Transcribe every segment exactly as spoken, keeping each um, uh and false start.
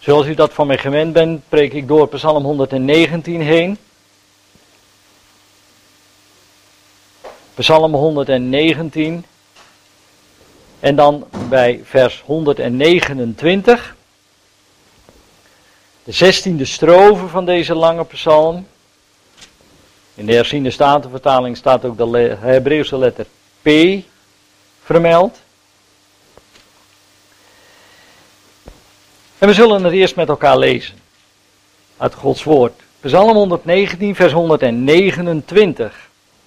Zoals u dat van mij gewend bent, preek ik door Psalm honderdnegentien heen. Psalm honderdnegentien. En dan bij vers honderdnegenentwintig. De zestiende strofe van deze lange psalm. In de herziende statenvertaling staat ook de Hebreeuwse letter P vermeld. En we zullen het eerst met elkaar lezen. Uit Gods woord. Psalm honderdnegentien, vers honderdnegenentwintig.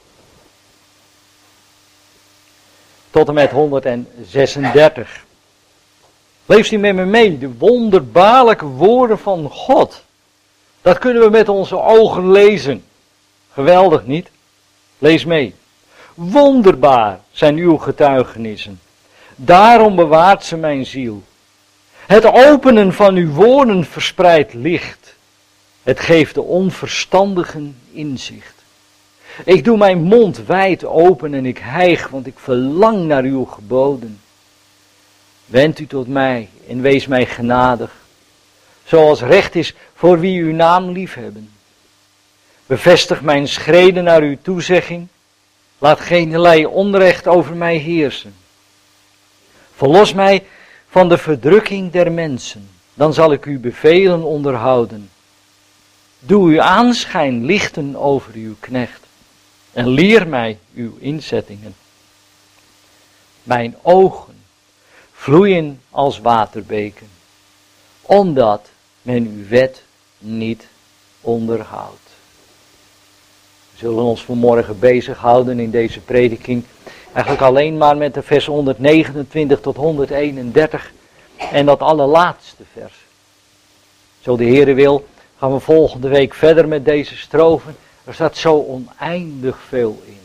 Tot en met honderdzesendertig. Lees u met me mee, de wonderbaarlijke woorden van God. Dat kunnen we met onze ogen lezen. Geweldig niet? Lees mee. Wonderbaar zijn uw getuigenissen. Daarom bewaart ze mijn ziel. Het openen van uw woorden verspreidt licht. Het geeft de onverstandigen inzicht. Ik doe mijn mond wijd open en ik hijg, want ik verlang naar uw geboden. Wend u tot mij en wees mij genadig, zoals recht is voor wie uw naam liefhebben. Bevestig mijn schreden naar uw toezegging. Laat geenerlei onrecht over mij heersen. Verlos mij van de verdrukking der mensen, dan zal ik uw bevelen onderhouden. Doe uw aanschijn lichten over uw knecht en leer mij uw inzettingen. Mijn ogen vloeien als waterbeken, omdat men uw wet niet onderhoudt. We zullen ons vanmorgen bezighouden in deze prediking eigenlijk alleen maar met de vers honderdnegenentwintig tot honderdeenendertig en dat allerlaatste vers. Zo de Heere wil, gaan we volgende week verder met deze strofen. Er staat zo oneindig veel in.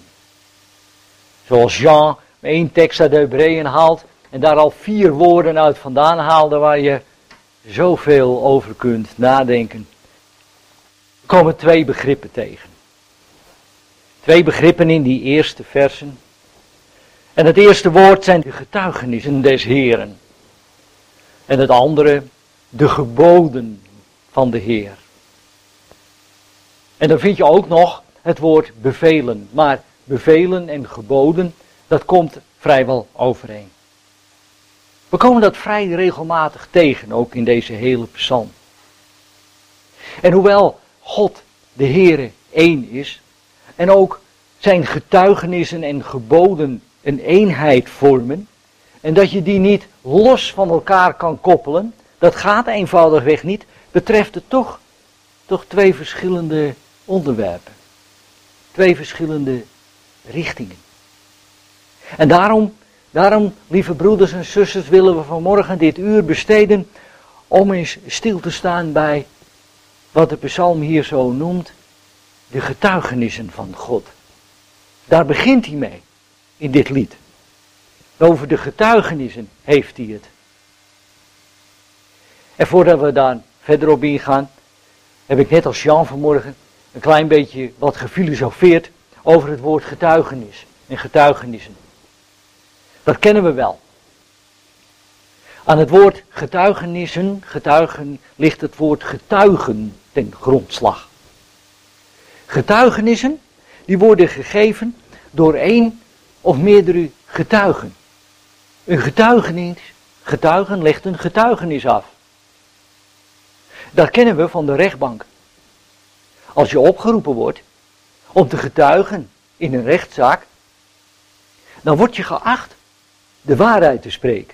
Zoals Jean één tekst uit de Hebreeën haalt en daar al vier woorden uit vandaan haalde waar je zoveel over kunt nadenken. Er komen twee begrippen tegen. Twee begrippen in die eerste versen. En het eerste woord zijn de getuigenissen des Heeren. En het andere, de geboden van de Heer. En dan vind je ook nog het woord bevelen. Maar bevelen en geboden, dat komt vrijwel overeen. We komen dat vrij regelmatig tegen, ook in deze hele psalm. En hoewel God, de Heere, één is, en ook zijn getuigenissen en geboden een eenheid vormen, en dat je die niet los van elkaar kan koppelen, dat gaat eenvoudigweg niet, betreft het toch, toch twee verschillende onderwerpen. Twee verschillende richtingen. En daarom, daarom, lieve broeders en zusters, willen we vanmorgen dit uur besteden om eens stil te staan bij wat de psalm hier zo noemt, de getuigenissen van God. Daar begint hij mee, in dit lied. Over de getuigenissen heeft hij het. En voordat we daar verder op ingaan, heb ik net als Jean vanmorgen een klein beetje wat gefilosofeerd over het woord getuigenis en getuigenissen. Dat kennen we wel. Aan het woord getuigenissen, getuigen, ligt het woord getuigen ten grondslag. Getuigenissen, die worden gegeven door één of meerdere getuigen. Een getuigenis, getuigen legt een getuigenis af. Dat kennen we van de rechtbank. Als je opgeroepen wordt om te getuigen in een rechtszaak, dan word je geacht de waarheid te spreken.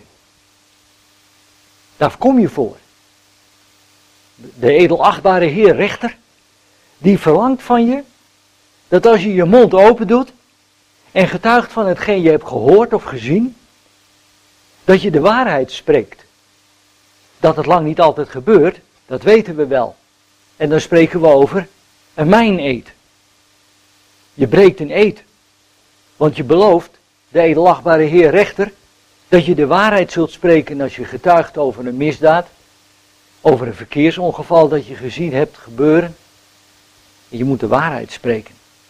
Daar kom je voor. De edelachtbare Heer rechter, die verlangt van je dat als je je mond open doet en getuigt van hetgeen je hebt gehoord of gezien, dat je de waarheid spreekt. Dat het lang niet altijd gebeurt, dat weten we wel. En dan spreken we over een mijneed. Je breekt een eed. Want je belooft, de edelachtbare Heer rechter, dat je de waarheid zult spreken als je getuigt over een misdaad, over een verkeersongeval dat je gezien hebt gebeuren. En je moet de waarheid spreken.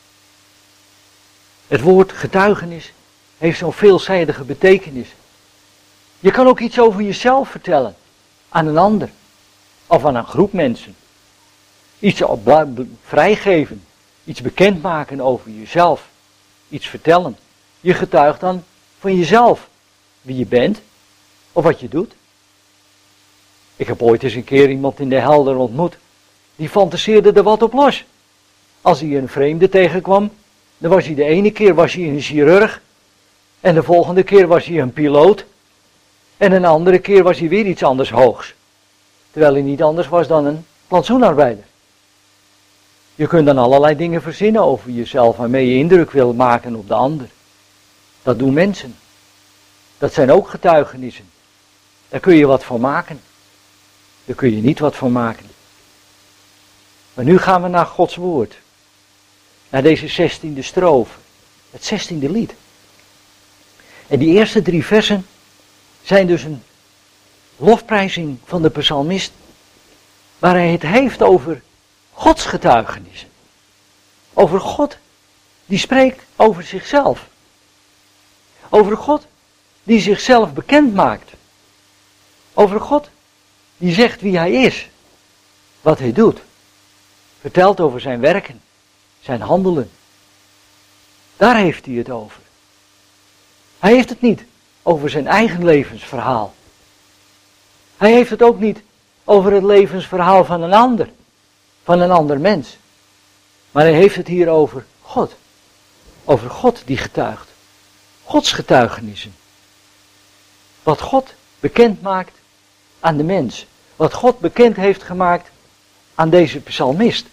Het woord getuigenis heeft zo'n veelzijdige betekenis. Je kan ook iets over jezelf vertellen aan een ander. Of aan een groep mensen. Iets vrijgeven. Iets bekendmaken over jezelf. Iets vertellen. Je getuigt dan van jezelf. Wie je bent. Of wat je doet. Ik heb ooit eens een keer iemand in de Helder ontmoet. Die fantaseerde er wat op los. Als hij een vreemde tegenkwam. Dan was hij de ene keer was hij een chirurg. En de volgende keer was hij een piloot. En een andere keer was hij weer iets anders hoogs. Terwijl hij niet anders was dan een plantsoenarbeider. Je kunt dan allerlei dingen verzinnen over jezelf waarmee je indruk wil maken op de ander. Dat doen mensen. Dat zijn ook getuigenissen. Daar kun je wat van maken. Daar kun je niet wat van maken. Maar nu gaan we naar Gods woord. Naar deze zestiende strofe. Het zestiende lied. En die eerste drie versen zijn dus een lofprijzing van de psalmist. Waar hij het heeft over Gods getuigenissen. Over God die spreekt over zichzelf. Over God die zichzelf bekend maakt. Over God die zegt wie hij is. Wat hij doet. Vertelt over zijn werken. Zijn handelen. Daar heeft hij het over. Hij heeft het niet over zijn eigen levensverhaal. Hij heeft het ook niet over het levensverhaal van een ander. Van een ander mens. Maar hij heeft het hier over God. Over God die getuigt. Gods getuigenissen. Wat God bekend maakt aan de mens. Wat God bekend heeft gemaakt aan deze psalmist.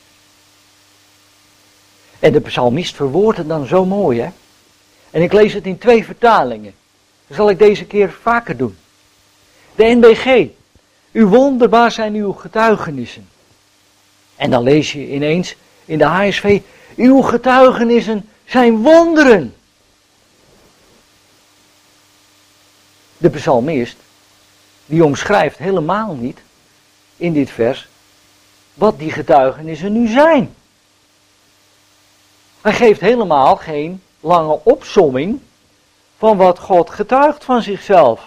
En de psalmist verwoordt het dan zo mooi, hè. En ik lees het in twee vertalingen. Dat zal ik deze keer vaker doen. De N B G. Uw wonderbaar zijn uw getuigenissen. En dan lees je ineens in de H S V. Uw getuigenissen zijn wonderen. De psalmist, die omschrijft helemaal niet in dit vers wat die getuigenissen nu zijn. Hij geeft helemaal geen lange opsomming van wat God getuigt van zichzelf.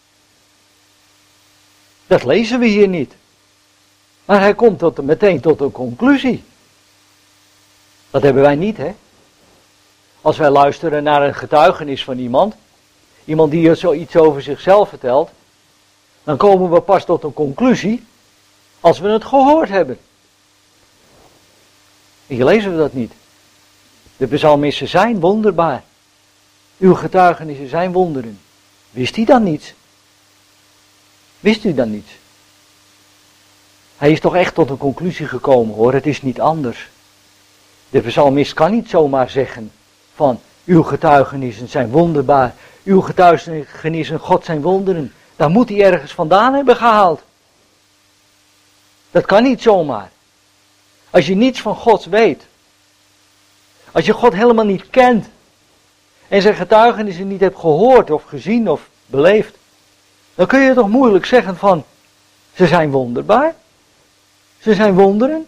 Dat lezen we hier niet. Maar hij komt tot, meteen tot een conclusie. Dat hebben wij niet, hè? Als wij luisteren naar een getuigenis van iemand, iemand die zoiets over zichzelf vertelt, dan komen we pas tot een conclusie als we het gehoord hebben. Hier lezen we dat niet. De psalmisten zijn wonderbaar. Uw getuigenissen zijn wonderen. Wist hij dan niets? Wist u dan niets? Hij is toch echt tot een conclusie gekomen, hoor. Het is niet anders. De psalmist kan niet zomaar zeggen van uw getuigenissen zijn wonderbaar. Uw getuigenissen, God zijn wonderen. Daar moet hij ergens vandaan hebben gehaald. Dat kan niet zomaar. Als je niets van God weet. Als je God helemaal niet kent. En zijn getuigenissen niet hebt gehoord of gezien of beleefd. Dan kun je toch moeilijk zeggen van, ze zijn wonderbaar. Ze zijn wonderen.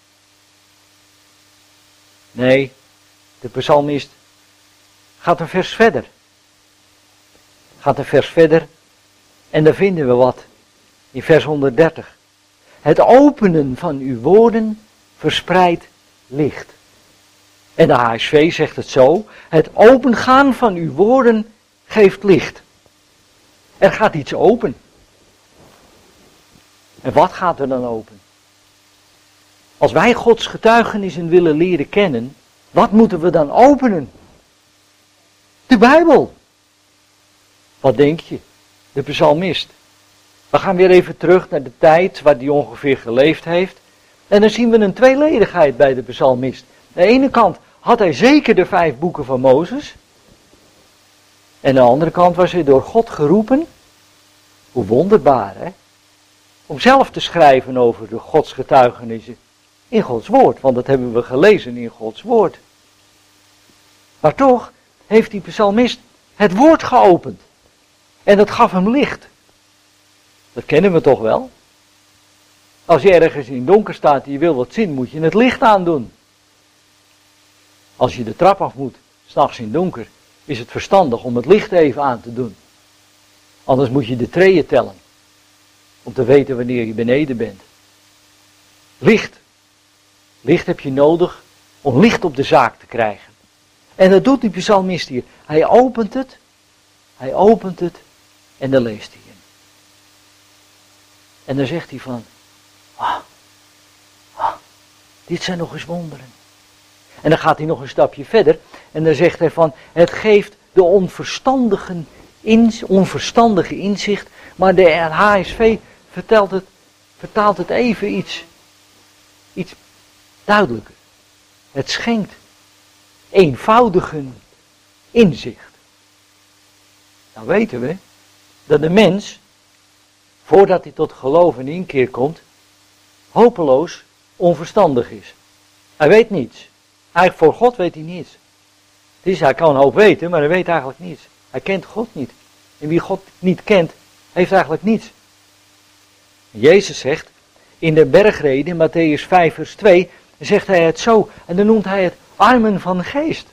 Nee, de psalmist gaat een vers verder. Gaat een vers verder. En daar vinden we wat. In vers honderddertig. Het openen van uw woorden verspreidt licht. En de H S V zegt het zo. Het opengaan van uw woorden geeft licht. Er gaat iets open. En wat gaat er dan open? Als wij Gods getuigenissen willen leren kennen, wat moeten we dan openen? De Bijbel. Wat denk je? De psalmist. We gaan weer even terug naar de tijd waar hij ongeveer geleefd heeft. En dan zien we een tweeledigheid bij de psalmist. Aan de ene kant had hij zeker de vijf boeken van Mozes. En aan de andere kant was hij door God geroepen. Hoe wonderbaar, hè? Om zelf te schrijven over de Gods getuigenissen in Gods woord. Want dat hebben we gelezen in Gods woord. Maar toch heeft die psalmist het woord geopend. En dat gaf hem licht. Dat kennen we toch wel? Als je ergens in het donker staat en je wil wat zien, moet je het licht aandoen. Als je de trap af moet, 's nachts in het donker, is het verstandig om het licht even aan te doen. Anders moet je de treden tellen. Om te weten wanneer je beneden bent. Licht. Licht heb je nodig om licht op de zaak te krijgen. En dat doet die psalmist hier. Hij opent het. Hij opent het. En dan leest hij hem. En dan zegt hij van. Ah, ah, dit zijn nog eens wonderen. En dan gaat hij nog een stapje verder. En dan zegt hij van. Het geeft de onverstandigen ins, onverstandige inzicht. Maar de H S V vertelt het, vertaalt het even iets. Iets duidelijker. Het schenkt eenvoudigen inzicht. Nou weten we dat de mens, voordat hij tot geloof en inkeer komt, hopeloos onverstandig is. Hij weet niets. Eigenlijk voor God weet hij niets. Dus hij kan een hoop weten, maar hij weet eigenlijk niets. Hij kent God niet. En wie God niet kent, heeft eigenlijk niets. Jezus zegt, in de bergrede, Matthäus vijf vers twee, zegt hij het zo. En dan noemt hij het armen van geest.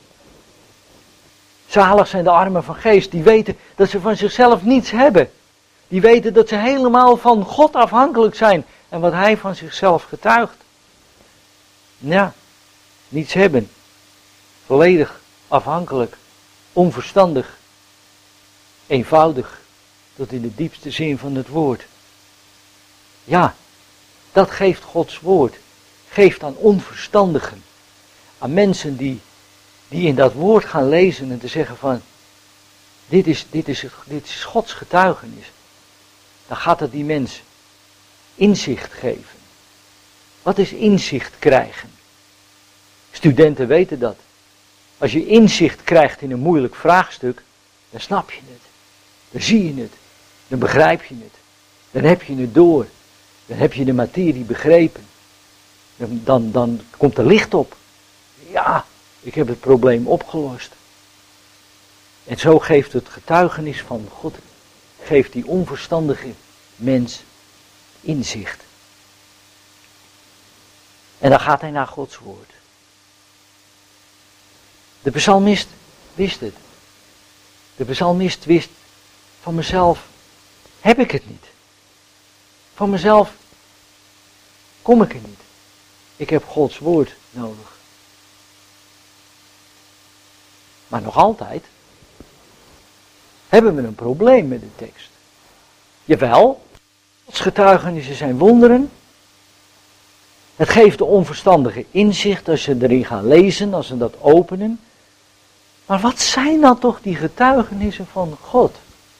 Zalig zijn de armen van geest, die weten dat ze van zichzelf niets hebben. Die weten dat ze helemaal van God afhankelijk zijn. En wat hij van zichzelf getuigt. Ja, niets hebben. Volledig afhankelijk. Onverstandig. Eenvoudig. Tot in de diepste zin van het woord. Ja, dat geeft Gods woord. Geeft aan onverstandigen. Aan mensen die, die in dat woord gaan lezen en te zeggen van. Dit is, dit is, dit is Gods getuigenis. Dan gaat het die mens inzicht geven. Wat is inzicht krijgen? Studenten weten dat. Als je inzicht krijgt in een moeilijk vraagstuk, dan snap je het. Dan zie je het. Dan begrijp je het. Dan heb je het door. Dan heb je de materie begrepen. Dan, dan, dan komt er licht op. Ja, ik heb het probleem opgelost. En zo geeft het getuigenis van God, geeft die onverstandige mens inzicht. En dan gaat hij naar Gods woord. De psalmist wist het. De psalmist wist, van mezelf heb ik het niet. Van mezelf kom ik er niet. Ik heb Gods woord nodig. Maar nog altijd hebben we een probleem met de tekst. Jawel, Gods getuigenissen zijn wonderen. Het geeft de onverstandige inzicht als ze erin gaan lezen, als ze dat openen. Maar wat zijn nou toch die getuigenissen van God?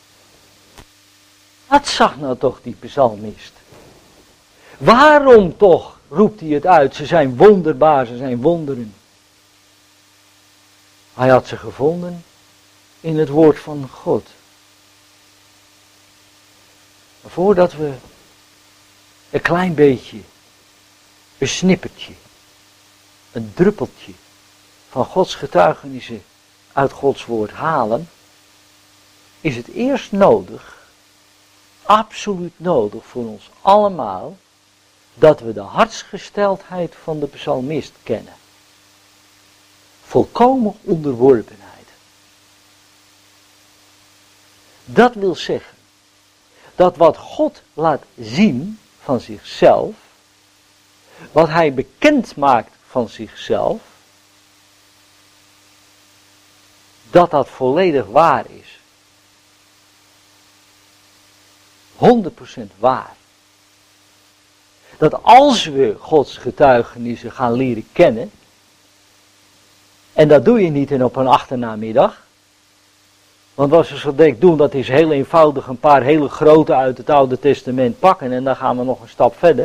Wat zag nou toch die psalmist? Waarom toch roept hij het uit? Ze zijn wonderbaar, ze zijn wonderen. Hij had ze gevonden in het woord van God. Maar voordat we een klein beetje, een snippertje, een druppeltje van Gods getuigenissen uit Gods woord halen, is het eerst nodig, absoluut nodig voor ons allemaal, dat we de hartsgesteldheid van de psalmist kennen. Volkomen onderworpenheid. Dat wil zeggen, dat wat God laat zien van zichzelf, wat hij bekend maakt van zichzelf, dat dat volledig waar is. honderd procent waar. Dat als we Gods getuigenissen gaan leren kennen, en dat doe je niet in op een achternamiddag, want als we zo denk doen, dat is heel eenvoudig een paar hele grote uit het Oude Testament pakken en dan gaan we nog een stap verder.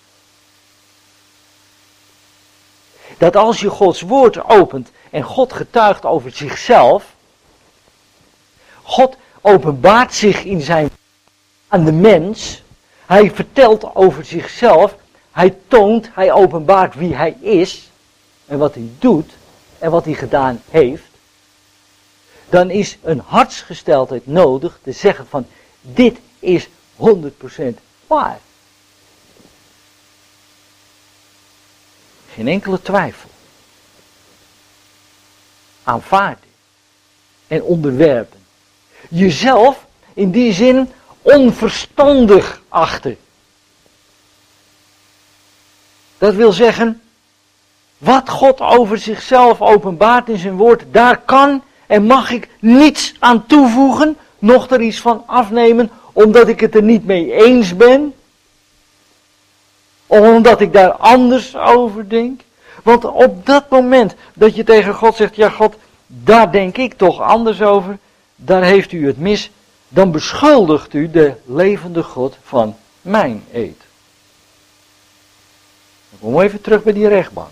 Dat als je Gods woord opent en God getuigt over zichzelf, God openbaart zich in zijn aan de mens, hij vertelt over zichzelf, hij toont, hij openbaart wie hij is en wat hij doet en wat hij gedaan heeft, dan is een hartsgesteldheid nodig te zeggen van dit is honderd procent waar. Geen enkele twijfel. Aanvaarden en onderwerpen. Jezelf in die zin onverstandig achten. Dat wil zeggen, wat God over zichzelf openbaart in zijn woord, daar kan en mag ik niets aan toevoegen, noch er iets van afnemen, omdat ik het er niet mee eens ben. Of omdat ik daar anders over denk. Want op dat moment dat je tegen God zegt, ja God, daar denk ik toch anders over, daar heeft u het mis, dan beschuldigt u de levende God van mijn eed. Dan komen we even terug bij die rechtbank.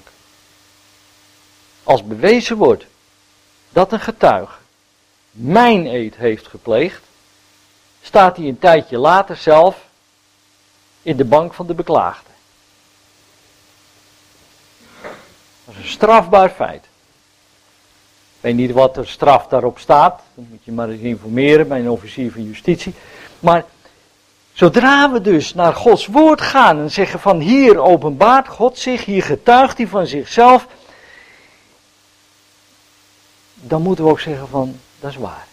Als bewezen wordt dat een getuige mijn eed heeft gepleegd, staat hij een tijdje later zelf in de bank van de beklaagde. Dat is een strafbaar feit. Ik weet niet wat er straf daarop staat, dan moet je maar eens informeren bij een officier van justitie. Maar zodra we dus naar Gods woord gaan en zeggen van hier openbaart God zich, hier getuigt hij van zichzelf, dan moeten we ook zeggen van dat is waar.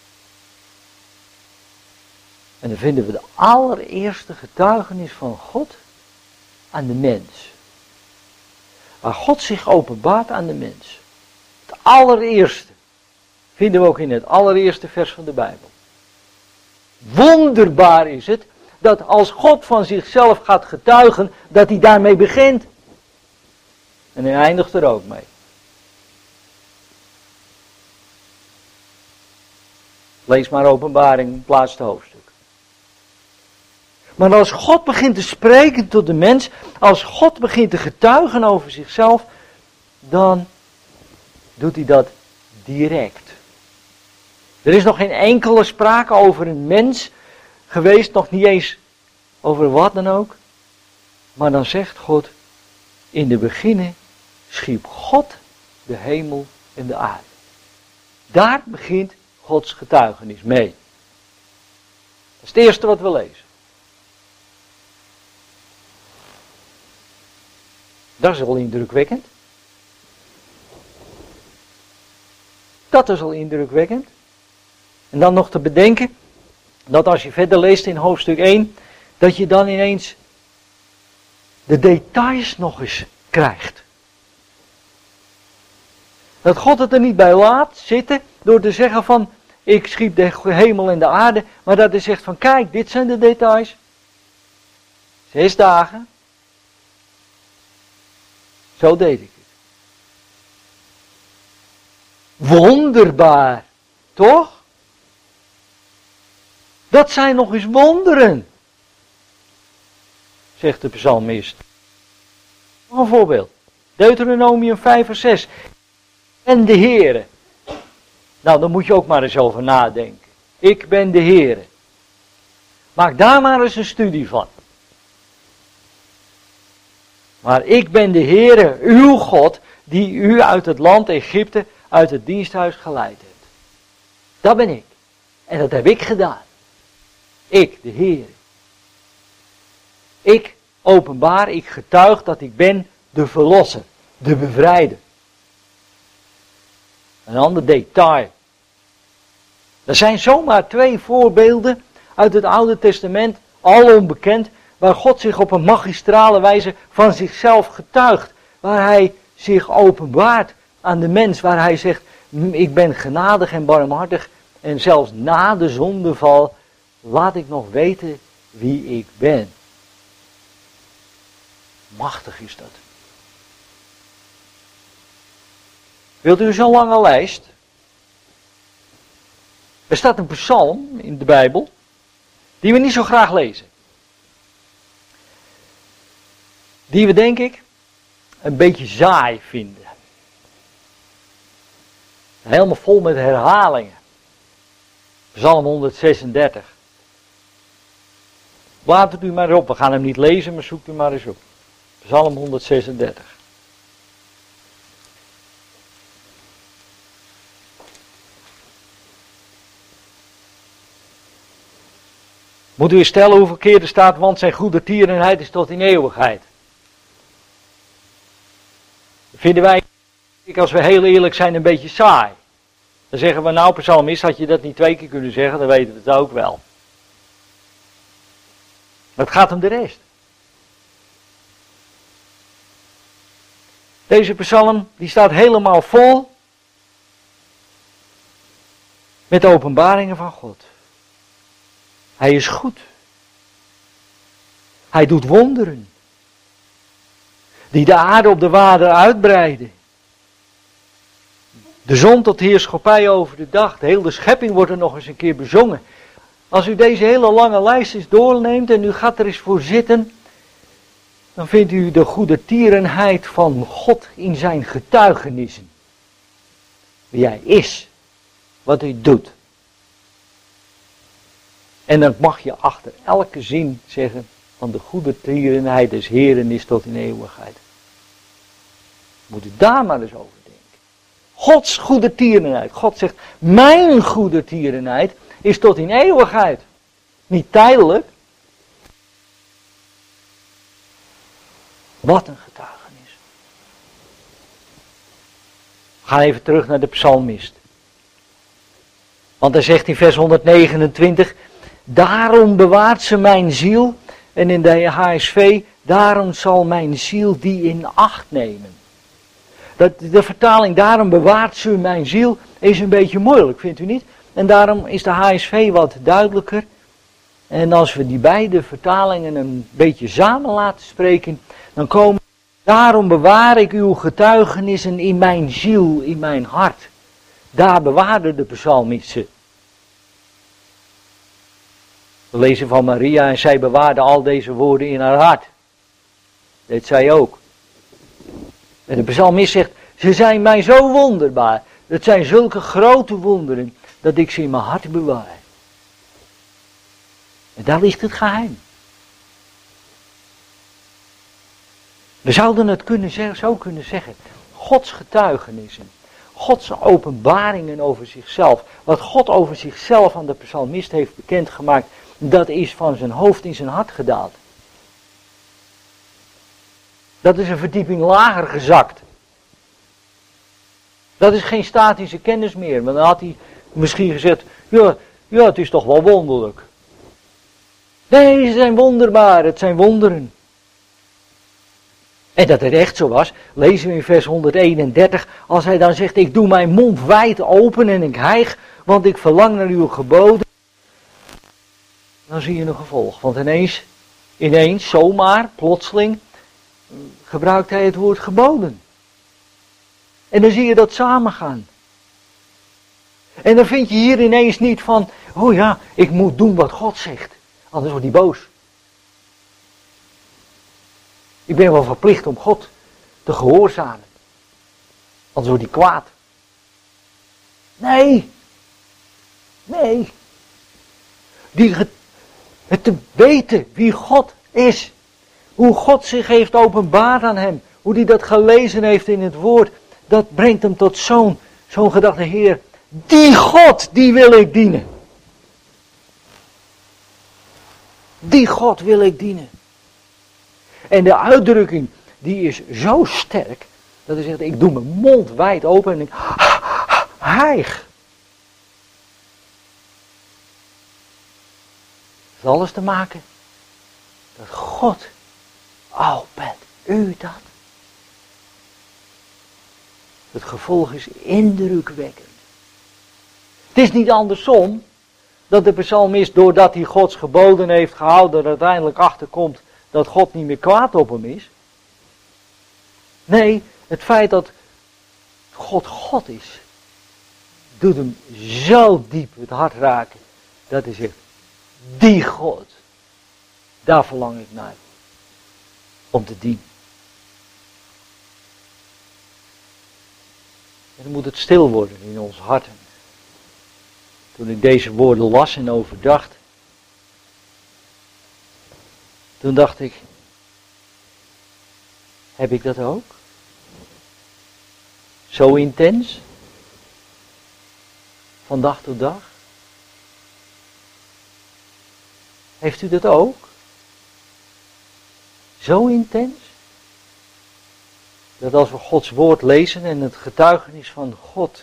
En dan vinden we de allereerste getuigenis van God aan de mens. Waar God zich openbaart aan de mens. Het allereerste vinden we ook in het allereerste vers van de Bijbel. Wonderbaar is het dat als God van zichzelf gaat getuigen, dat hij daarmee begint. En hij eindigt er ook mee. Lees maar Openbaring, het laatste hoofdstuk. Maar als God begint te spreken tot de mens, als God begint te getuigen over zichzelf, dan doet hij dat direct. Er is nog geen enkele sprake over een mens geweest, nog niet eens over wat dan ook. Maar dan zegt God, in de beginne schiep God de hemel en de aarde. Daar begint Gods getuigenis mee. Dat is het eerste wat we lezen. Dat is al indrukwekkend. Dat is al indrukwekkend. En dan nog te bedenken, dat als je verder leest in hoofdstuk één, dat je dan ineens de details nog eens krijgt. Dat God het er niet bij laat zitten door te zeggen van, ik schiep de hemel en de aarde, maar dat hij zegt van, kijk, dit zijn de details. Zes dagen. Zo deed ik het. Wonderbaar, toch? Dat zijn nog eens wonderen, zegt de psalmist. Nog een voorbeeld. Deuteronomium vijf vers zes. En de Heere. Nou, daar moet je ook maar eens over nadenken. Ik ben de Heere. Maak daar maar eens een studie van. Maar ik ben de Heere, uw God, die u uit het land Egypte, uit het diensthuis geleid heeft. Dat ben ik. En dat heb ik gedaan. Ik, de Heere. Ik openbaar, ik getuig dat ik ben de verlosser, de bevrijder. Een ander detail. Er zijn zomaar twee voorbeelden uit het Oude Testament, al onbekend, waar God zich op een magistrale wijze van zichzelf getuigt. Waar hij zich openbaart aan de mens, waar hij zegt, ik ben genadig en barmhartig en zelfs na de zondeval laat ik nog weten wie ik ben. Machtig is dat. Wilt u zo'n lange lijst? Er staat een psalm in de Bijbel, die we niet zo graag lezen. Die we, denk ik, een beetje saai vinden. Helemaal vol met herhalingen. Psalm honderdzesendertig. Laat het u maar op, we gaan hem niet lezen, maar zoekt u maar eens op. Psalm honderdzesendertig. Moet u eens stellen hoeveel keer er staat, want zijn goede tierenheid is tot in eeuwigheid. Vinden wij, als we heel eerlijk zijn, een beetje saai. Dan zeggen we, nou psalmist, had je dat niet twee keer kunnen zeggen, dan weten we het ook wel. Het gaat om de rest. Deze psalm die staat helemaal vol met de openbaringen van God. Hij is goed. Hij doet wonderen. Die de aarde op de water uitbreiden. De zon tot heerschappij over de dag. De hele schepping wordt er nog eens een keer bezongen. Als u deze hele lange lijst eens doorneemt en u gaat er eens voor zitten, dan vindt u de goede tierenheid van God in zijn getuigenissen. Wie hij is. Wat hij doet. En dan mag je achter elke zin zeggen, van de goede tierenheid des Heeren is tot in eeuwigheid. Moet u daar maar eens over denken. Gods goede tierenheid. God zegt, mijn goede tierenheid is tot in eeuwigheid. Niet tijdelijk. Wat een getuigenis. We gaan even terug naar de psalmist. Want hij zegt in vers honderdnegenentwintig, daarom bewaart ze mijn ziel. En in de H S V, daarom zal mijn ziel die in acht nemen. Dat, de vertaling, daarom bewaart ze mijn ziel, is een beetje moeilijk, vindt u niet? En daarom is de H S V wat duidelijker. En als we die beide vertalingen een beetje samen laten spreken, dan komen, daarom bewaar ik uw getuigenissen in mijn ziel, in mijn hart. Daar bewaarde de psalmist ze. We lezen van Maria en zij bewaarde al deze woorden in haar hart. Dat zij ook. En de psalmist zegt, ze zijn mij zo wonderbaar. Het zijn zulke grote wonderen dat ik ze in mijn hart bewaar. En daar ligt het geheim. We zouden het kunnen zeggen, zo kunnen zeggen. Gods getuigenissen. Gods openbaringen over zichzelf. Wat God over zichzelf aan de psalmist heeft bekendgemaakt. Dat is van zijn hoofd in zijn hart gedaald. Dat is een verdieping lager gezakt. Dat is geen statische kennis meer. Want dan had hij misschien gezegd, ja, ja, het is toch wel wonderlijk. Nee, ze zijn wonderbaar, het zijn wonderen. En dat het echt zo was, lezen we in vers honderdeenendertig, als hij dan zegt, ik doe mijn mond wijd open en ik hijg, want ik verlang naar uw geboden. Dan zie je een gevolg, want ineens, ineens, zomaar, plotseling, gebruikt hij het woord geboden. En dan zie je dat samengaan. En dan vind je hier ineens niet van, oh ja, ik moet doen wat God zegt, anders wordt hij boos. Ik ben wel verplicht om God te gehoorzamen, anders wordt hij kwaad. Nee, nee. Die, het te weten wie God is, hoe God zich heeft openbaard aan hem, hoe hij dat gelezen heeft in het woord, dat brengt hem tot zo'n zo'n gedachte, Heer, die God, die wil ik dienen. Die God wil ik dienen. En de uitdrukking, die is zo sterk, dat hij zegt, ik doe mijn mond wijd open en ik hijg. Het heeft alles te maken dat God, oh bent u dat? Het gevolg is indrukwekkend. Het is niet andersom dat de psalmist, doordat hij Gods geboden heeft gehouden, er uiteindelijk achterkomt dat God niet meer kwaad op hem is. Nee, het feit dat God God is, doet hem zo diep het hart raken, dat hij zegt, die God, daar verlang ik naar, om te dienen. En dan moet het stil worden in ons harten. Toen ik deze woorden las en overdacht, toen dacht ik, heb ik dat ook? Zo intens? Van dag tot dag? Heeft u dat ook? Zo intens? Dat als we Gods woord lezen en het getuigenis van God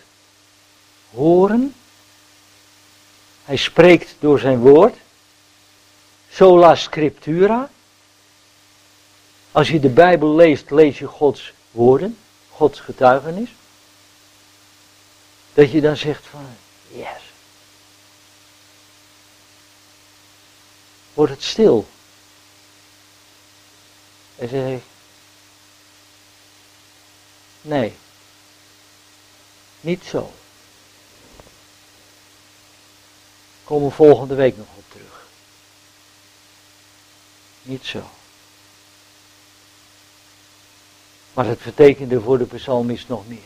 horen, hij spreekt door zijn woord, sola scriptura. Als je de Bijbel leest, lees je Gods woorden, Gods getuigenis. Dat je dan zegt van, yes. Wordt het stil. En zeg ik, nee, niet zo. Komen we volgende week nog op terug. Niet zo. Maar het betekende voor de psalmist nog meer.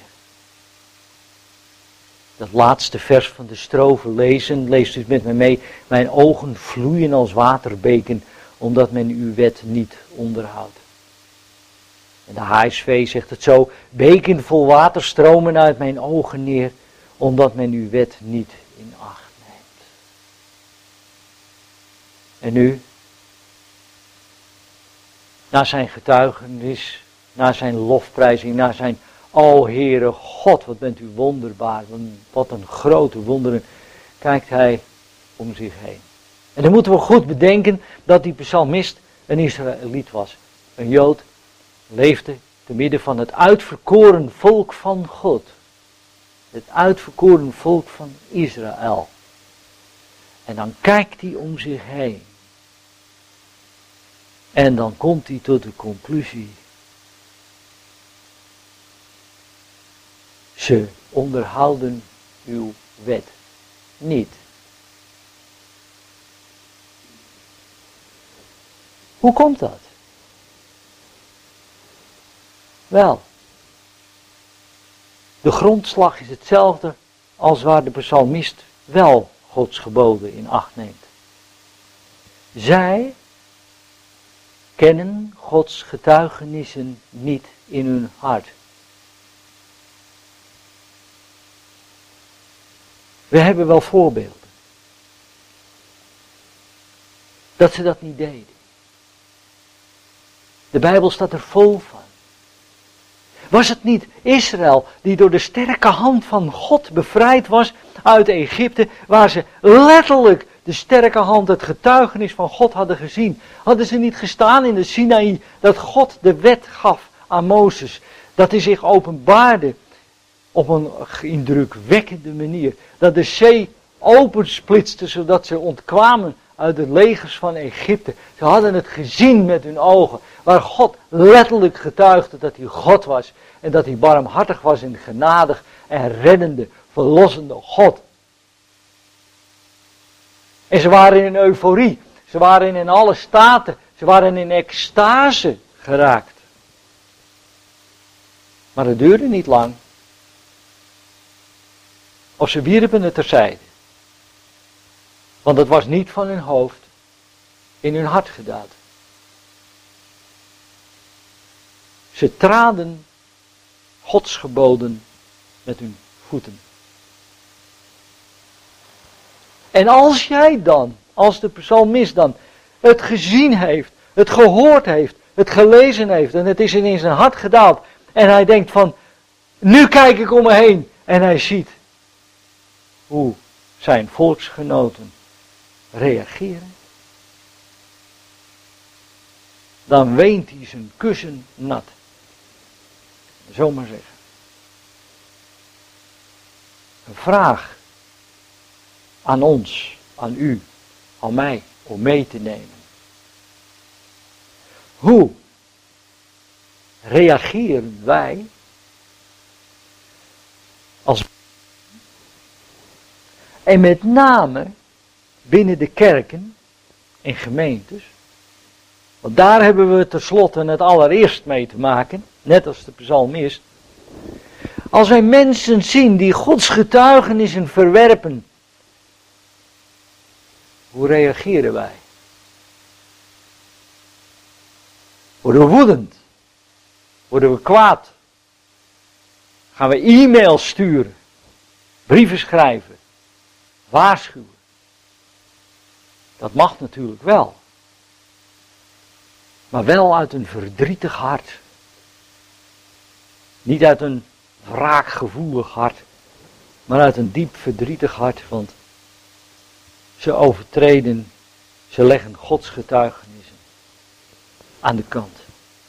Dat laatste vers van de strofe lezen, leest u met me mee. Mijn ogen vloeien als waterbeken, omdat men uw wet niet onderhoudt. En de H S V zegt het zo, beken vol water stromen uit mijn ogen neer, omdat men uw wet niet in acht neemt. En nu, na zijn getuigenis, na zijn lofprijzing, na zijn, o Heere God, wat bent u wonderbaar, wat een grote wonderen, kijkt hij om zich heen. En dan moeten we goed bedenken dat die psalmist een Israëliet was. Een Jood, leefde te midden van het uitverkoren volk van God. Het uitverkoren volk van Israël. En dan kijkt hij om zich heen. En dan komt hij tot de conclusie. Ze onderhouden uw wet niet. Hoe komt dat? Wel, de grondslag is hetzelfde als waar de psalmist wel Gods geboden in acht neemt. Zij kennen Gods getuigenissen niet in hun hart. We hebben wel voorbeelden dat ze dat niet deden. De Bijbel staat er vol van. Was het niet Israël die door de sterke hand van God bevrijd was uit Egypte, waar ze letterlijk de sterke hand, het getuigenis van God hadden gezien? Hadden ze niet gestaan in de Sinaï, dat God de wet gaf aan Mozes, dat hij zich openbaarde op een indrukwekkende manier, dat de zee opensplitste zodat ze ontkwamen uit de legers van Egypte. Ze hadden het gezien met hun ogen, waar God letterlijk getuigde dat hij God was en dat hij barmhartig was en genadig en reddende, verlossende God. En ze waren in euforie, ze waren in alle staten, ze waren in extase geraakt. Maar het duurde niet lang. Of ze wierpen het terzijde. Want het was niet van hun hoofd in hun hart gedaan. Ze traden Gods geboden met hun voeten. En als jij dan, als de psalmist dan, het gezien heeft, het gehoord heeft, het gelezen heeft en het is in zijn hart gedaald en hij denkt van, nu kijk ik om me heen en hij ziet hoe zijn volksgenoten reageren, dan weent hij zijn kussen nat. Zomaar zeggen. Een vraag aan ons, aan u, aan mij, om mee te nemen. Hoe reageren wij als en met name binnen de kerken en gemeentes, want daar hebben we tenslotte het allereerst mee te maken, net als de psalmist. Als wij mensen zien die Gods getuigenissen verwerpen, hoe reageren wij? Worden we woedend? Worden we kwaad? Gaan we e-mails sturen? Brieven schrijven? Waarschuwen? Dat mag natuurlijk wel. Maar wel uit een verdrietig hart. Niet uit een wraakgevoelig hart. Maar uit een diep verdrietig hart. Want ze overtreden Ze leggen Gods getuigenissen aan de kant.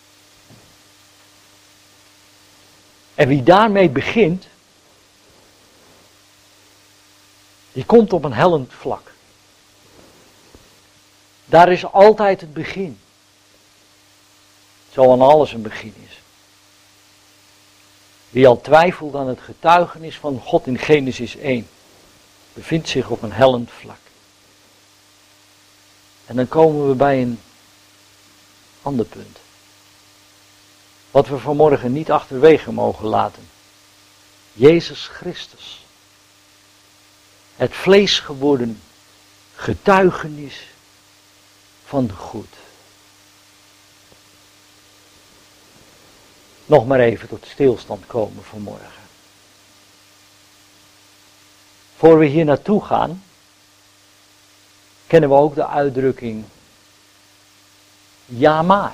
En wie daarmee begint, die komt op een hellend vlak. Daar is altijd het begin. Zo aan alles een begin is. Wie al twijfelt aan het getuigenis van God in Genesis één, bevindt zich op een hellend vlak. En dan komen we bij een ander punt. Wat we vanmorgen niet achterwege mogen laten. Jezus Christus. Het vlees geworden getuigenis van de goed. Nog maar even tot stilstand komen vanmorgen. Voor we hier naartoe gaan, kennen we ook de uitdrukking ja maar.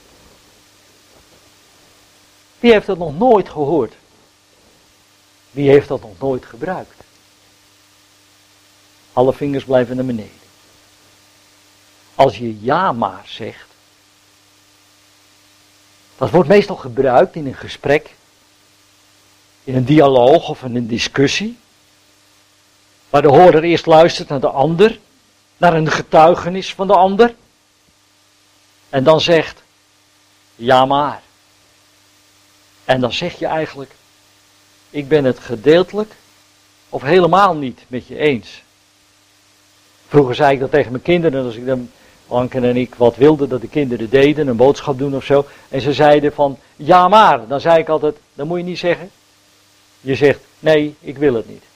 Wie heeft dat nog nooit gehoord? Wie heeft dat nog nooit gebruikt? Alle vingers blijven naar beneden. Als je ja maar zegt, dat wordt meestal gebruikt in een gesprek, in een dialoog of in een discussie, waar de hoorder eerst luistert naar de ander, naar een getuigenis van de ander, en dan zegt, ja maar. En dan zeg je eigenlijk, ik ben het gedeeltelijk of helemaal niet met je eens. Vroeger zei ik dat tegen mijn kinderen, als ik dan, Anke en ik, wat wilden dat de kinderen deden, een boodschap doen of zo. En ze zeiden van, ja maar. Dan zei ik altijd, dat moet je niet zeggen. Je zegt, nee, ik wil het niet.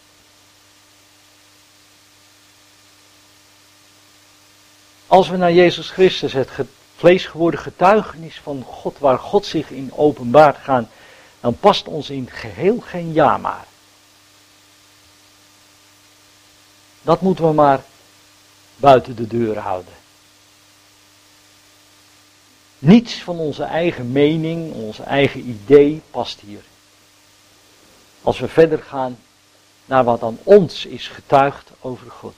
Als we naar Jezus Christus, het vlees geworden getuigenis van God, waar God zich in openbaart gaan, dan past ons in het geheel geen ja maar. Dat moeten we maar buiten de deur houden. Niets van onze eigen mening, onze eigen idee past hier. Als we verder gaan naar wat aan ons is getuigd over God.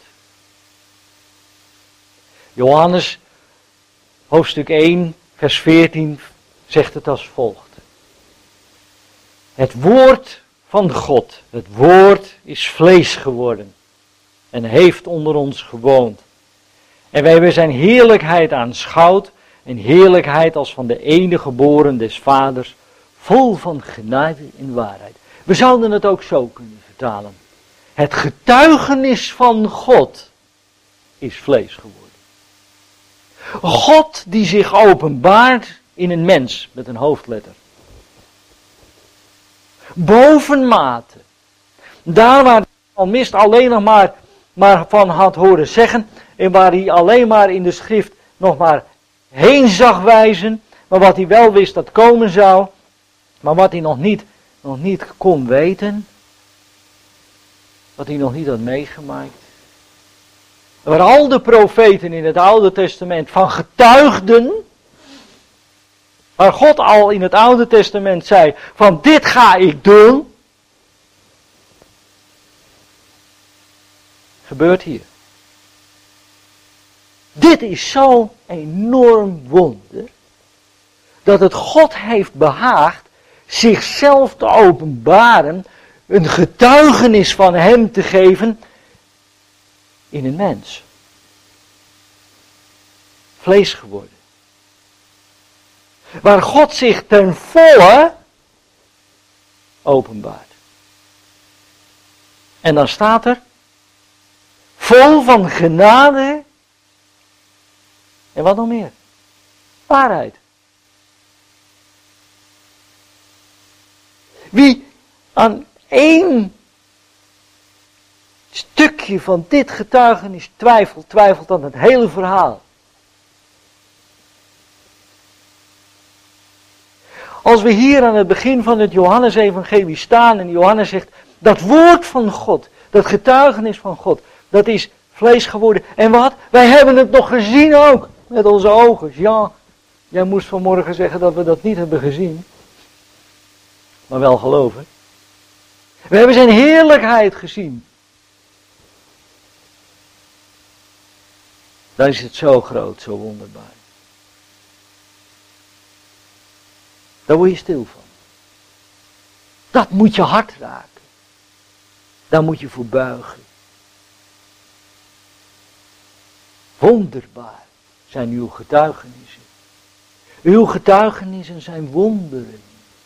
Johannes, hoofdstuk één, vers veertien, zegt het als volgt. Het woord van God, het woord is vlees geworden en heeft onder ons gewoond. En wij hebben zijn heerlijkheid aanschouwd, een heerlijkheid als van de enige geboren des vaders, vol van genade en waarheid. We zouden het ook zo kunnen vertalen. Het getuigenis van God is vlees geworden. God die zich openbaart in een mens met een hoofdletter. Bovenmate. Daar waar de psalmist alleen nog maar, maar van had horen zeggen. En waar hij alleen maar in de schrift nog maar heen zag wijzen. Maar wat hij wel wist dat komen zou. Maar wat hij nog niet, nog niet kon weten. Wat hij nog niet had meegemaakt. Waar al de profeten in het Oude Testament van getuigden. Waar God al in het Oude Testament zei van dit ga ik doen. Gebeurt hier. Dit is zo'n enorm wonder. Dat het God heeft behaagd zichzelf te openbaren. Een getuigenis van hem te geven in een mens. Vlees geworden. Waar God zich ten volle openbaart. En dan staat er, vol van genade en wat nog meer? Waarheid. Wie aan één stukje van dit getuigenis twijfelt, twijfelt aan het hele verhaal. Als we hier aan het begin van het Johannesevangelie staan en Johannes zegt, dat woord van God, dat getuigenis van God, dat is vlees geworden. En wat? Wij hebben het nog gezien ook, met onze ogen. Ja, jij moest vanmorgen zeggen dat we dat niet hebben gezien, maar wel geloven. We hebben zijn heerlijkheid gezien. Dan is het zo groot, zo wonderbaar. Daar word je stil van. Dat moet je hart raken. Daar moet je voor buigen. Wonderbaar zijn uw getuigenissen. Uw getuigenissen zijn wonderen.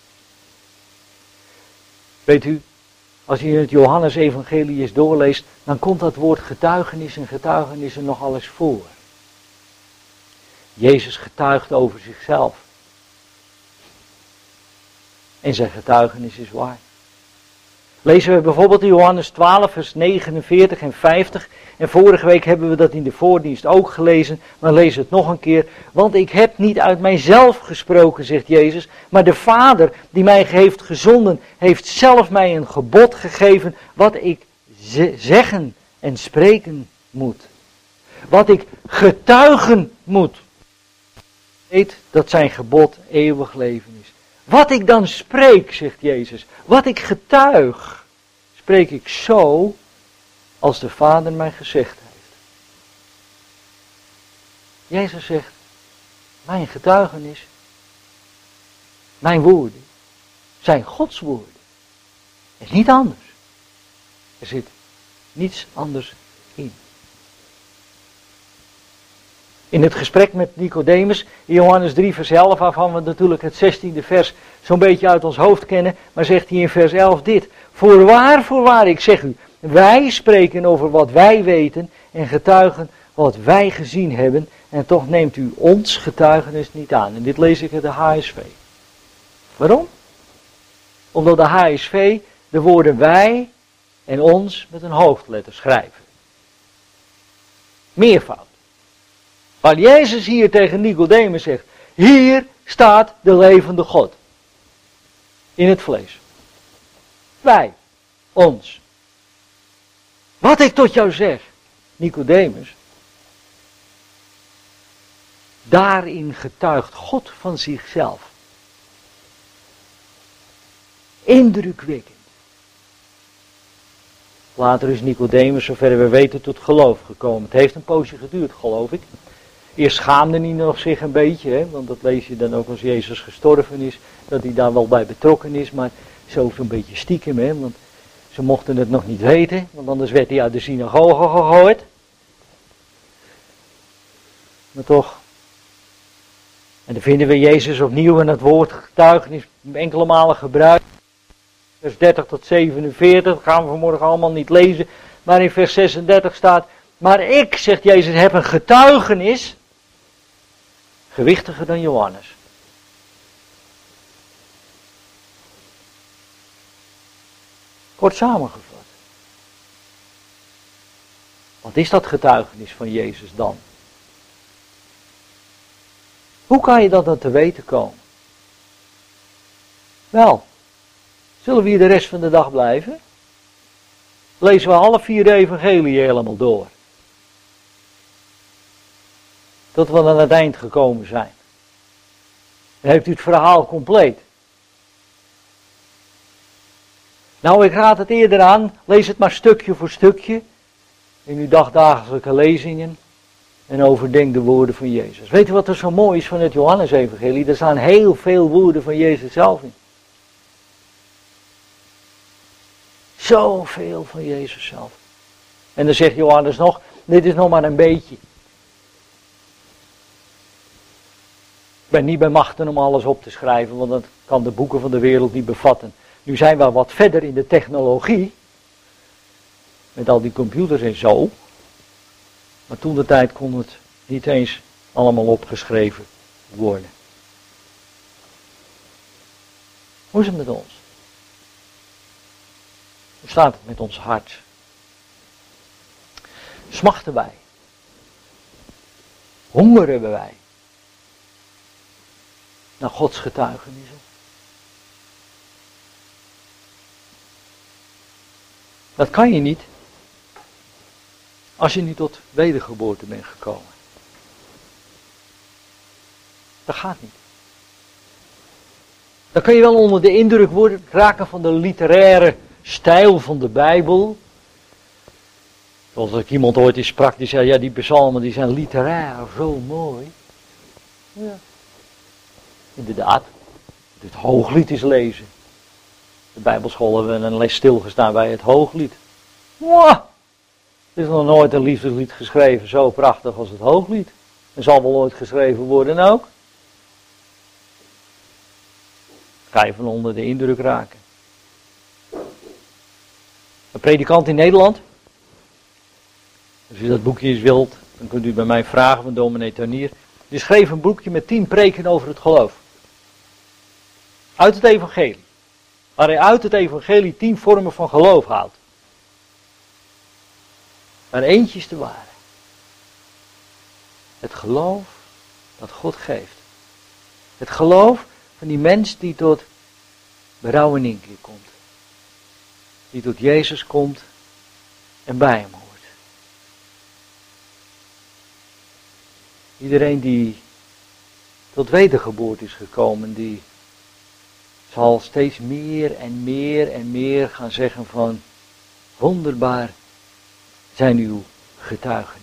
Weet u, als u het Johannes-evangelie eens doorleest, dan komt dat woord getuigenis en getuigenissen nog eens voor. Jezus getuigt over zichzelf. En zijn getuigenis is waar. Lezen we bijvoorbeeld in Johannes twaalf, vers negenenveertig en vijftig. En vorige week hebben we dat in de voordienst ook gelezen. Maar lees het nog een keer. Want ik heb niet uit mijzelf gesproken, zegt Jezus. Maar de Vader die mij heeft gezonden, heeft zelf mij een gebod gegeven. Wat ik zeggen en spreken moet. Wat ik getuigen moet. Weet dat zijn gebod eeuwig leven is. Wat ik dan spreek, zegt Jezus, wat ik getuig, spreek ik zo als de Vader mij gezegd heeft. Jezus zegt, mijn getuigenis, mijn woorden, zijn Gods woorden. En niet anders. Er zit niets anders in. In het gesprek met Nicodemus, in Johannes drie vers elf, waarvan we natuurlijk het zestiende vers zo'n beetje uit ons hoofd kennen, maar zegt hij in vers elf dit. Voorwaar, voorwaar, ik zeg u, wij spreken over wat wij weten en getuigen wat wij gezien hebben en toch neemt u ons getuigenis niet aan. En dit lees ik uit de H S V. Waarom? Omdat de H S V de woorden wij en ons met een hoofdletter schrijven. Meervoud. Waar Jezus hier tegen Nicodemus zegt, hier staat de levende God. In het vlees. Wij, ons. Wat ik tot jou zeg, Nicodemus, daarin getuigt God van zichzelf. Indrukwekkend. Later is Nicodemus, zover we weten, tot geloof gekomen. Het heeft een poosje geduurd, geloof ik. Eerst schaamde hij nog zich een beetje, hè, want dat lees je dan ook als Jezus gestorven is, dat hij daar wel bij betrokken is, maar zo een beetje stiekem, hè, want ze mochten het nog niet weten, want anders werd hij uit de synagoge gegooid. Maar toch. En dan vinden we Jezus opnieuw in het woord getuigenis enkele malen gebruikt. Vers dertig tot zevenenveertig, dat gaan we vanmorgen allemaal niet lezen, maar in vers zesendertig staat, maar ik, zegt Jezus, heb een getuigenis, gewichtiger dan Johannes. Kort samengevat. Wat is dat getuigenis van Jezus dan? Hoe kan je dat dan te weten komen? Wel, zullen we hier de rest van de dag blijven? Lezen we alle vier de evangelieën helemaal door. Tot we aan het eind gekomen zijn. Dan heeft u het verhaal compleet. Nou, ik raad het eerder aan, lees het maar stukje voor stukje. In uw dagdagelijkse lezingen. En overdenk de woorden van Jezus. Weet u wat er zo mooi is van het Johannes-evangelie? Er staan heel veel woorden van Jezus zelf in. Zoveel van Jezus zelf. En dan zegt Johannes nog, dit is nog maar een beetje. Ik ben niet bij machten om alles op te schrijven, want dat kan de boeken van de wereld niet bevatten. Nu zijn we wat verder in de technologie, met al die computers en zo. Maar toen de tijd kon het niet eens allemaal opgeschreven worden. Hoe is het met ons? Hoe staat het met ons hart? Smachten wij? Hongeren wij? Naar Gods getuigenissen? Dat kan je niet als je niet tot wedergeboorte bent gekomen. Dat gaat niet. Dan kan je wel onder de indruk worden, raken van de literaire stijl van de Bijbel. Zoals ik iemand ooit eens sprak, die zei, ja, die psalmen die zijn literair zo mooi. Ja, inderdaad. Het Hooglied is lezen. De Bijbelschool hebben een les stilgestaan bij het Hooglied. Mwah! Er is nog nooit een liefdeslied geschreven zo prachtig als het Hooglied. En zal wel ooit geschreven worden ook. Ga je van onder de indruk raken. Een predikant in Nederland. Als u dat boekje eens wilt, dan kunt u bij mij vragen van dominee Tuinier. Die schreef een boekje met tien preken over het geloof. Uit het evangelie. Waar hij uit het evangelie tien vormen van geloof haalt. Maar eentje is de ware. Het geloof dat God geeft. Het geloof van die mens die tot berouw en inkeer komt. Die tot Jezus komt en bij hem hoort. Iedereen die tot wedergeboorte is gekomen, die zal steeds meer en meer en meer gaan zeggen van, wonderbaar zijn uw getuigenissen.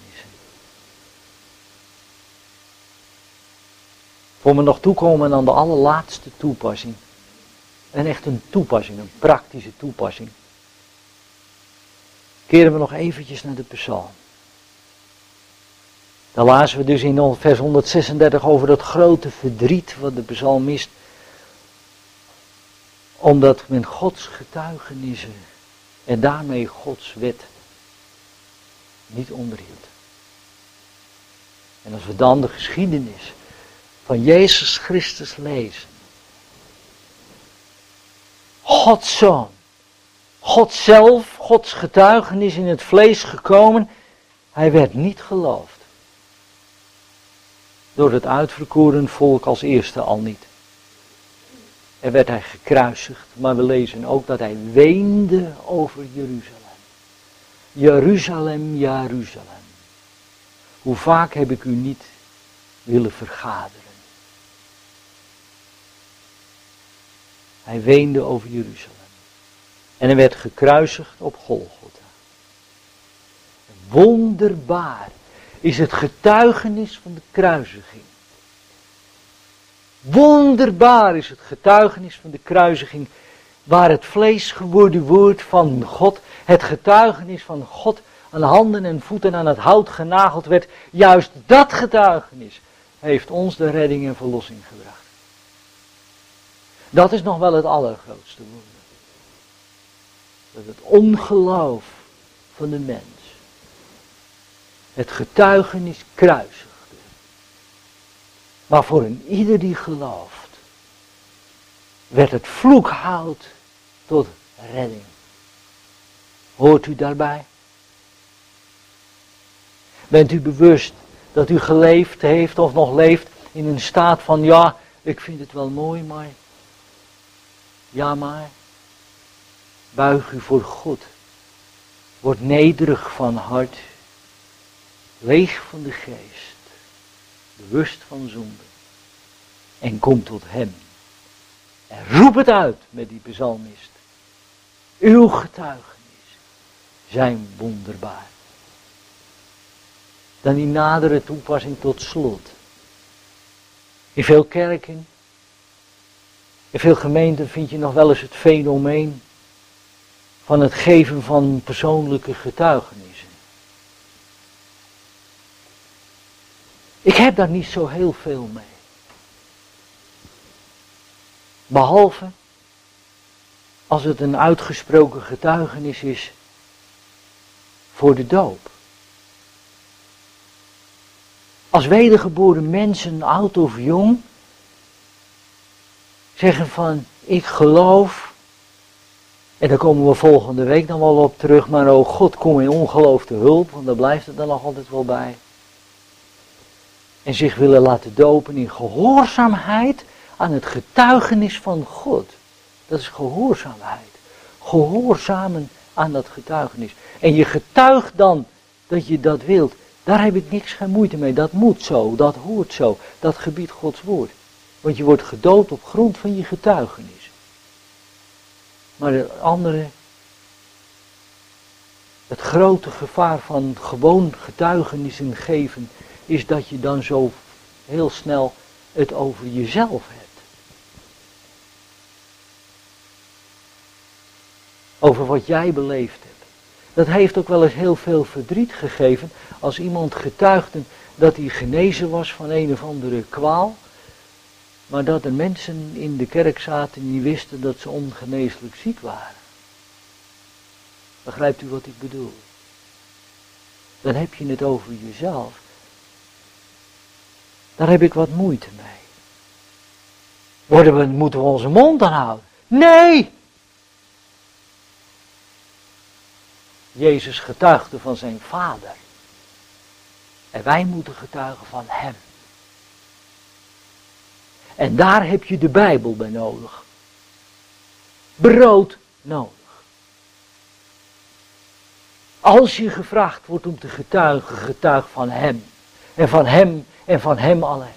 Voor we nog toekomen aan de allerlaatste toepassing. En echt een toepassing, een praktische toepassing. Keren we nog eventjes naar de psalm. Dan lazen we dus in vers honderdzesendertig over dat grote verdriet wat de psalmist, omdat men Gods getuigenissen en daarmee Gods wet niet onderhield. En als we dan de geschiedenis van Jezus Christus lezen. Gods Zoon. God zelf, Gods getuigenis in het vlees gekomen. Hij werd niet geloofd. Door het uitverkoren volk als eerste al niet. En werd hij gekruisigd. Maar we lezen ook dat hij weende over Jeruzalem. Jeruzalem, Jeruzalem. Hoe vaak heb ik u niet willen vergaderen. Hij weende over Jeruzalem. En hij werd gekruisigd op Golgotha. Wonderbaar is het getuigenis van de kruisiging. Wonderbaar is het getuigenis van de kruisiging, waar het vlees geworden woord van God, het getuigenis van God aan handen en voeten aan het hout genageld werd. Juist dat getuigenis heeft ons de redding en verlossing gebracht. Dat is nog wel het allergrootste wonder. Dat het ongeloof van de mens het getuigenis kruisigde. Maar voor een ieder die gelooft, werd het vloekhout tot redding. Hoort u daarbij? Bent u bewust dat u geleefd heeft of nog leeft in een staat van, ja, ik vind het wel mooi, maar, ja maar, buig u voor God. Word nederig van hart, leeg van de geest, bewust van zonde. En kom tot hem. En roep het uit met die psalmist. Uw getuigenis zijn wonderbaar. Dan die nadere toepassing tot slot. In veel kerken, in veel gemeenten vind je nog wel eens het fenomeen van het geven van persoonlijke getuigenissen. Ik heb daar niet zo heel veel mee. Behalve als het een uitgesproken getuigenis is voor de doop. Als wedergeboren mensen, oud of jong, zeggen van, ik geloof, en daar komen we volgende week dan wel op terug, maar oh God, kom in ongeloof te hulp, want daar blijft het dan nog altijd wel bij. En zich willen laten dopen in gehoorzaamheid aan het getuigenis van God. Dat is gehoorzaamheid. Gehoorzamen aan dat getuigenis. En je getuigt dan dat je dat wilt. Daar heb ik niks geen moeite mee. Dat moet zo, dat hoort zo. Dat gebiedt Gods woord. Want je wordt gedoopt op grond van je getuigenis. Maar de andere, Het grote gevaar van gewoon getuigenissen geven is dat je dan zo heel snel het over jezelf hebt. Over wat jij beleefd hebt. Dat heeft ook wel eens heel veel verdriet gegeven als iemand getuigde dat hij genezen was van een of andere kwaal. Maar dat er mensen in de kerk zaten die wisten dat ze ongeneeslijk ziek waren. Begrijpt u wat ik bedoel? Dan heb je het over jezelf. Daar heb ik wat moeite mee. Worden we, moeten we onze mond aanhouden? Nee! Jezus getuigde van zijn Vader. En wij moeten getuigen van hem. En daar heb je de Bijbel bij nodig. Brood nodig. Als je gevraagd wordt om te getuigen, getuig van hem. En van hem en van hem alleen.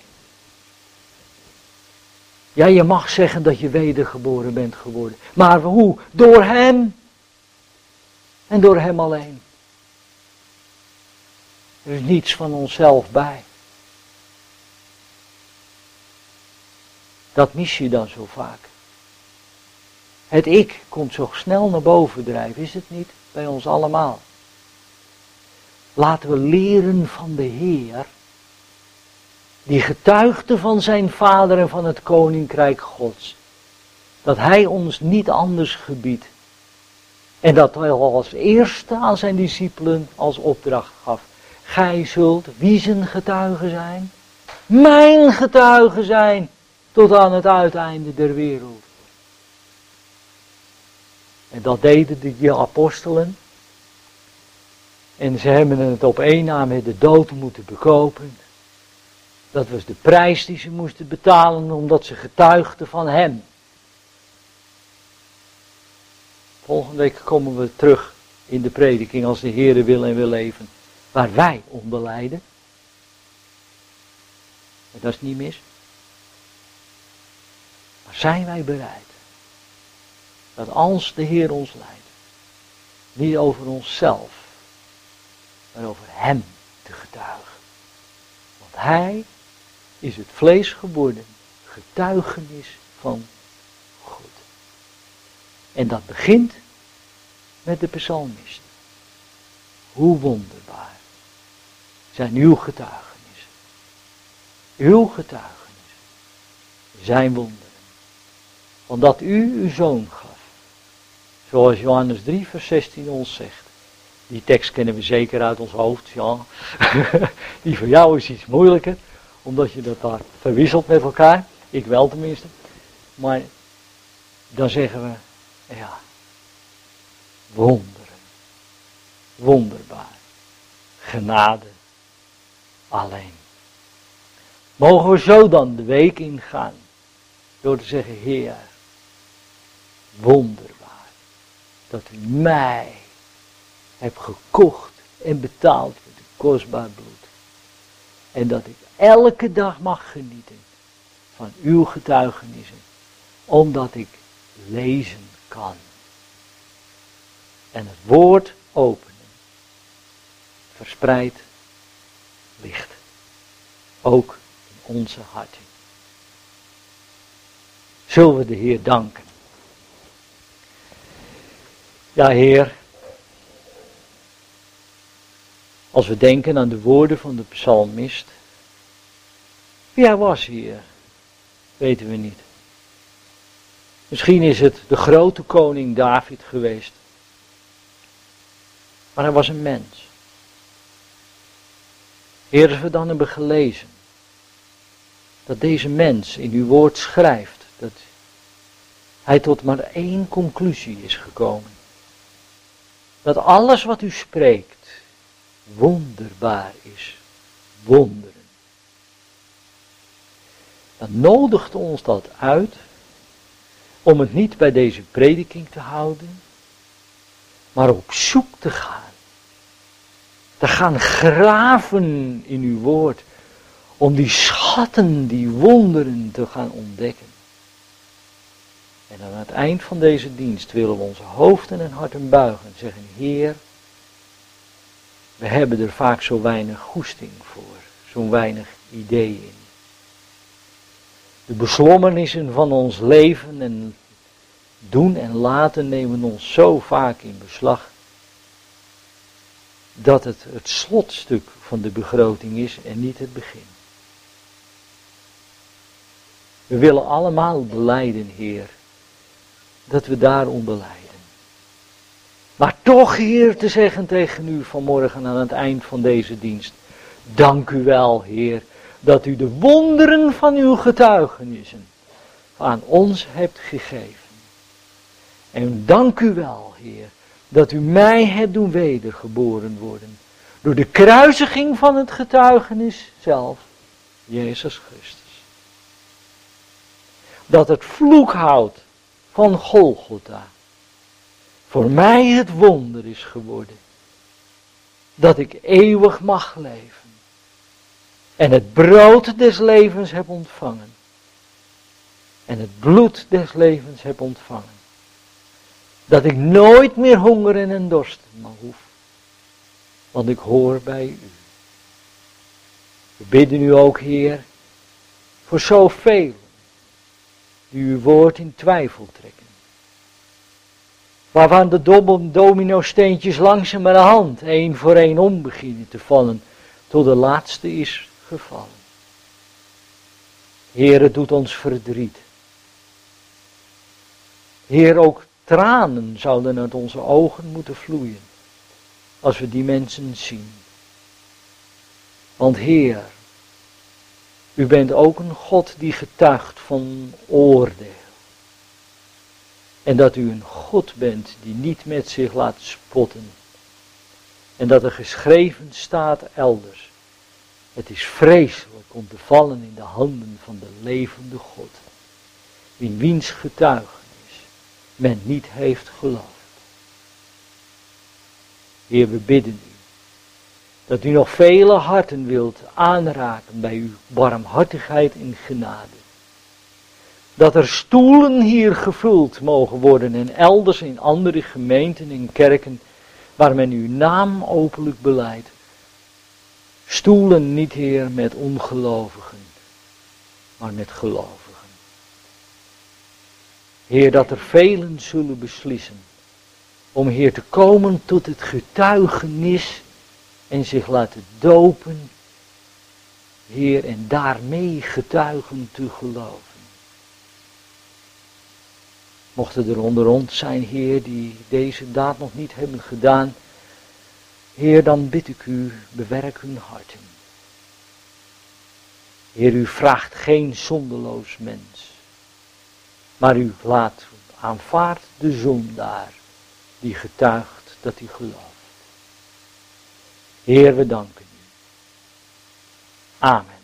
Ja, je mag zeggen dat je wedergeboren bent geworden. Maar hoe? Door hem. En door hem alleen. Er is niets van onszelf bij. Dat mis je dan zo vaak. Het ik komt zo snel naar boven drijven, is het niet? Bij ons allemaal. Laten we leren van de Heer, die getuigde van zijn Vader en van het Koninkrijk Gods, dat hij ons niet anders gebiedt. En dat hij al als eerste aan zijn discipelen als opdracht gaf. Gij zult wie zijn getuigen zijn? Mijn getuigen zijn, tot aan het uiteinde der wereld. En dat deden de apostelen. En ze hebben het op één na met de dood moeten bekopen. Dat was de prijs die ze moesten betalen omdat ze getuigden van hem. Volgende week komen we terug in de prediking als de Heere wil en wil leven. Waar wij om belijden. En dat is niet mis. Maar zijn wij bereid. Dat als de Heer ons leidt. Niet over onszelf. Maar over hem te getuigen. Want hij is het vlees geworden. Getuigenis van God. En dat begint met de psalmist. Hoe wonderbaar zijn uw getuigenissen. Uw getuigenissen zijn wonderen. Omdat u uw zoon gaf. Zoals Johannes drie vers zestien ons zegt. Die tekst kennen we zeker uit ons hoofd, ja. Die voor jou is iets moeilijker. Omdat je dat daar verwisselt met elkaar. Ik wel tenminste. Maar dan zeggen we, ja, wonderen. Wonderbaar. Genade. Alleen. Mogen we zo dan de week ingaan. Door te zeggen, Heer, wonderbaar. Dat u mij hebt gekocht en betaald met uw kostbaar bloed. En dat ik elke dag mag genieten van uw getuigenissen. Omdat ik lezen kan. En het woord openen. Verspreidt licht. Ook in onze harten. Zullen we de Heer danken. Ja, Heer. Als we denken aan de woorden van de psalmist. Wie hij was hier, weten we niet. Misschien is het de grote koning David geweest. Maar hij was een mens. Heer, als we dan hebben gelezen. Dat deze mens in uw woord schrijft. Dat hij tot maar één conclusie is gekomen. Dat alles wat u spreekt wonderbaar is. Wonderen. Dan nodigt ons dat uit om het niet bij deze prediking te houden, maar op zoek te gaan. Te gaan graven in uw woord, om die schatten, die wonderen te gaan ontdekken. En aan het eind van deze dienst willen we onze hoofden en harten buigen en zeggen, Heer, We hebben er vaak zo weinig goesting voor, zo weinig idee in. De beslommernissen van ons leven en doen en laten nemen ons zo vaak in beslag, dat het het slotstuk van de begroting is en niet het begin. We willen allemaal belijden, Heer, dat we daaronder lijden. Maar toch, Heer, te zeggen tegen u vanmorgen aan het eind van deze dienst, dank u wel, Heer, dat u de wonderen van uw getuigenissen aan ons hebt gegeven. En dank u wel, Heer, dat u mij hebt doen wedergeboren worden. Door de kruisiging van het getuigenis zelf, Jezus Christus. Dat het vloekhout van Golgotha voor mij het wonder is geworden. Dat ik eeuwig mag leven. En het brood des levens heb ontvangen. En het bloed des levens heb ontvangen. Dat ik nooit meer honger en dorsten mag hoef. Want ik hoor bij u. We bidden u ook, Heer, voor zoveel die uw woord in twijfel trekken. Waarvan de domino-steentjes langzamerhand één voor één om beginnen te vallen, tot de laatste is gevallen. Heer, het doet ons verdriet. Heer, ook tranen zouden uit onze ogen moeten vloeien, als we die mensen zien. Want Heer, u bent ook een God die getuigt van oordeel. En dat u een God bent die niet met zich laat spotten. En dat er geschreven staat elders. Het is vreselijk om te vallen in de handen van de levende God. In wiens getuigenis men niet heeft geloofd. Heer, we bidden u. Dat u nog vele harten wilt aanraken bij uw barmhartigheid en genade. Dat er stoelen hier gevuld mogen worden en elders in andere gemeenten en kerken waar men uw naam openlijk belijdt. Stoelen niet, Heer, met ongelovigen, maar met gelovigen. Heer, dat er velen zullen beslissen om, Heer, te komen tot het getuigenis en zich laten dopen, Heer, en daarmee getuigen te geloven. Mochten er onder ons zijn, Heer, die deze daad nog niet hebben gedaan, Heer, dan bid ik u, bewerk hun harten. Heer, u vraagt geen zondeloos mens, maar u laat, aanvaardt de zondaar die getuigt dat hij gelooft. Heer, we danken u. Amen.